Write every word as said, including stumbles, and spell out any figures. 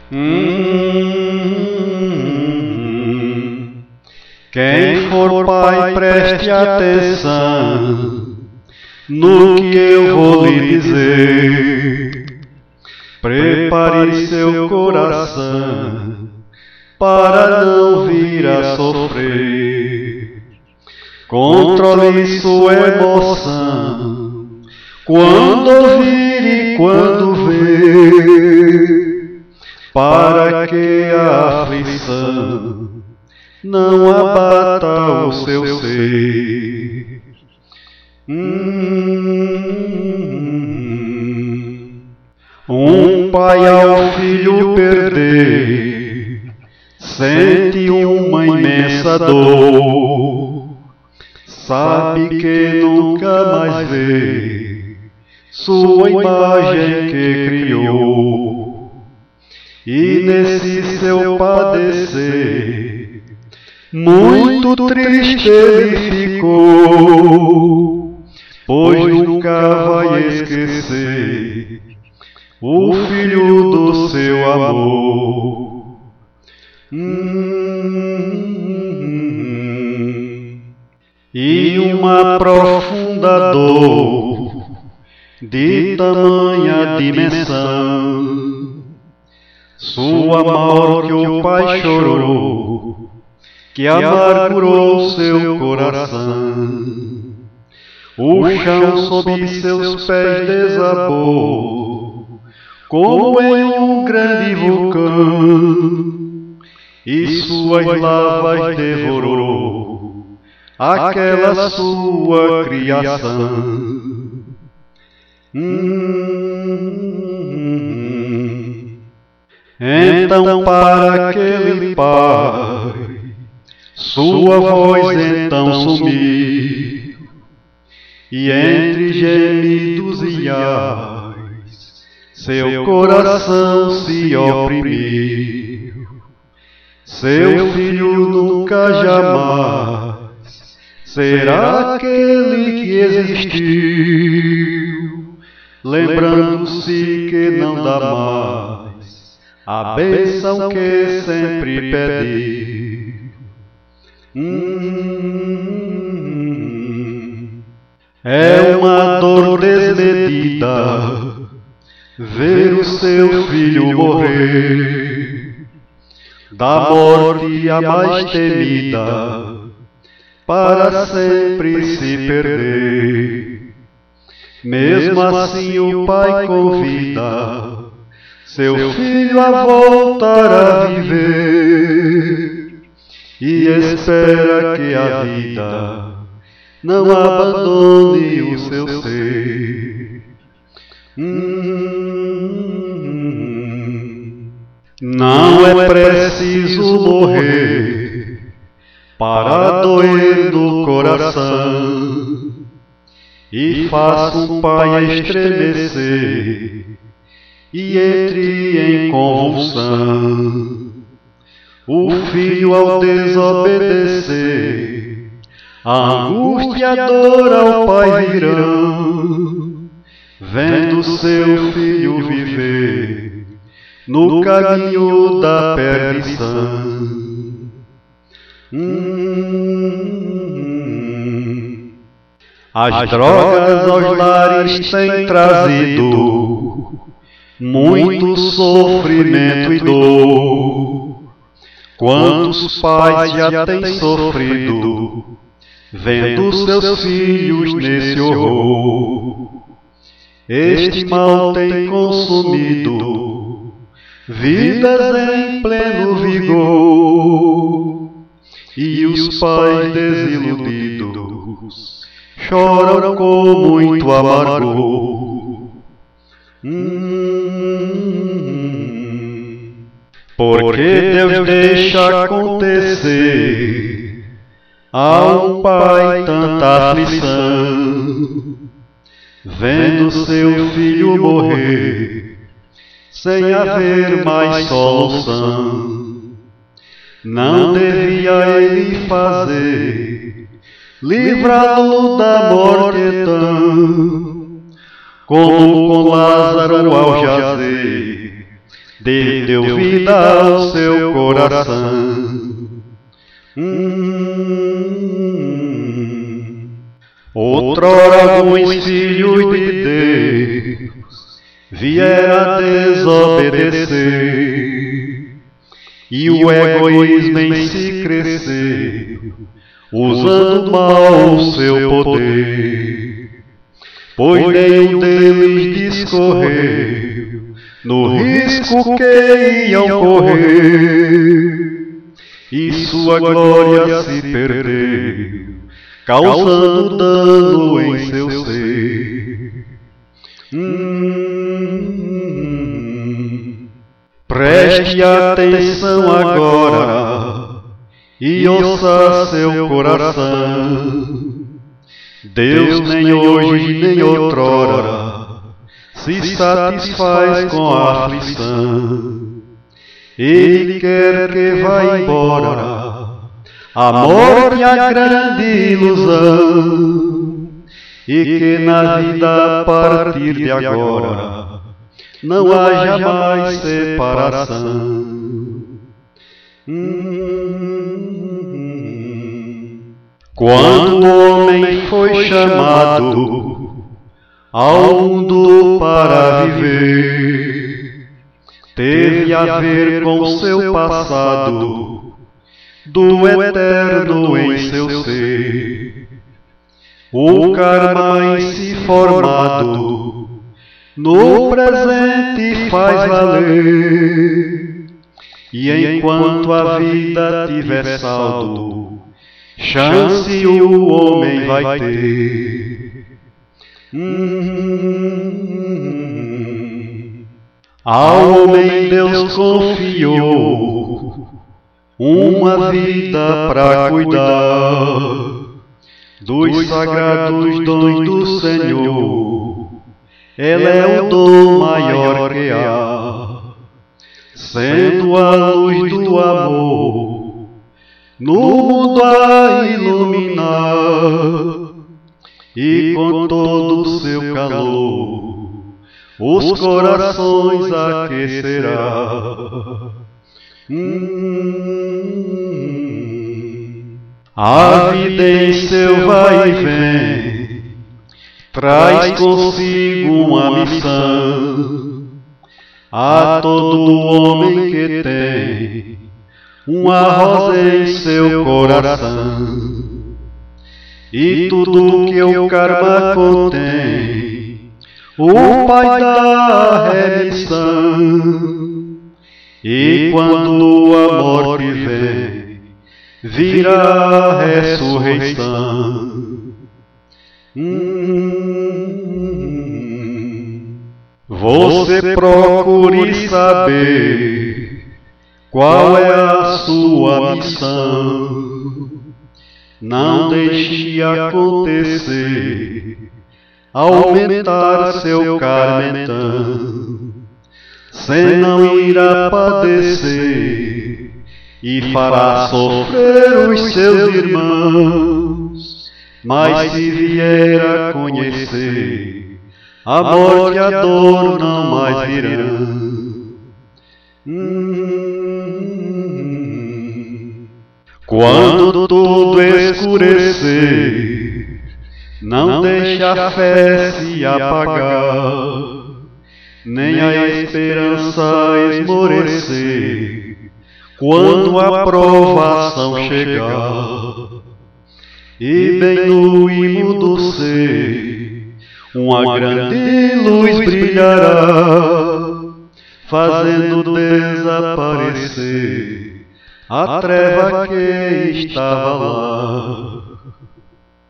Hum, quem for pai, preste atenção no que eu vou lhe dizer. Prepare seu coração para não vir a sofrer. Controle sua emoção quando ouvir e quando ver, para que a aflição não abata o seu ser. Hum, um pai ao filho perder sente uma imensa dor. Sabe que nunca mais vê sua imagem que criou. E nesse seu padecer muito triste ele ficou, pois nunca vai esquecer o filho do seu amor. Hum, e uma profunda dor de tamanha dimensão, sua morte o pai chorou, que amargurou seu coração. O chão sob seus pés desabou, como em um grande vulcão, e suas lavas devorou aquela sua criação. Hum, então para aquele pai sua voz então sumiu, e entre gemidos e ais seu coração se oprimiu. Seu filho nunca jamais será aquele que existiu, lembrando-se que não dá mais a bênção que sempre pediu. Hum, é uma dor desmedida ver o seu filho morrer, da morte a mais temida, para sempre se perder. Mesmo assim o pai convida seu filho a voltar a viver, e espera que a vida não abandone o seu ser. Hum, não é preciso morrer para doer no coração, e faça um pai estremecer e entre em convulsão. O filho ao desobedecer, a angústia e a dor ao pai virão, vendo seu filho viver no caminho da perdição. Hum, as drogas aos lares têm trazido muito sofrimento e dor. Quantos pais já têm sofrido vendo seus filhos nesse horror? Este mal tem consumido vidas em pleno vigor, e os pais desiludidos choram com muito amargor. Hum, porque Deus deixa acontecer a um pai tanta aflição, vendo seu filho morrer sem haver mais solução. Não devia ele fazer, livrá-lo da morte então, como com Lázaro ao jazer deu vida ao seu coração. Hum, outrora alguns filhos de Deus vieram a desobedecer, e o egoísmo em si cresceu, usando mal o seu poder. Pois nenhum deles discorreu no risco que iam correr, e sua glória se perdeu, causando dano em seu ser. Hum, preste atenção agora e ouça seu coração. Deus nem hoje nem outrora se satisfaz com a aflição. Ele quer que vá embora a morte, a grande ilusão, e que na vida a partir de agora não haja mais separação. Hum, quando o homem foi chamado ao mundo para viver, teve a ver com seu passado, do eterno em seu ser. O karma em si formado no presente faz valer, e enquanto a vida tiver saldo, chance o homem vai ter. Hum, ao homem Deus confiou uma vida para cuidar dos sagrados dons do Senhor. Ela é o dom maior que há, sendo a luz do amor no mundo a iluminar, e com todo o seu calor os corações aquecerá. Hum, a vida em seu vai e vem traz consigo uma missão a todo homem que tem uma rosa em seu coração. E tudo que o karma contém, o Pai dá remissão. E quando a morte vem, virá a ressurreição. Hum, você procure saber qual é a sua missão. Não deixe acontecer, aumentar seu karma então, senão irá padecer e fará sofrer os seus irmãos. Mas se vier a conhecer, a morte e a dor não mais virão. Hum, quando tudo escurecer, não deixe a fé se apagar, nem a esperança esmorecer quando a provação chegar. E bem no imo do ser, uma grande luz brilhará, fazendo desaparecer a treva que estava lá.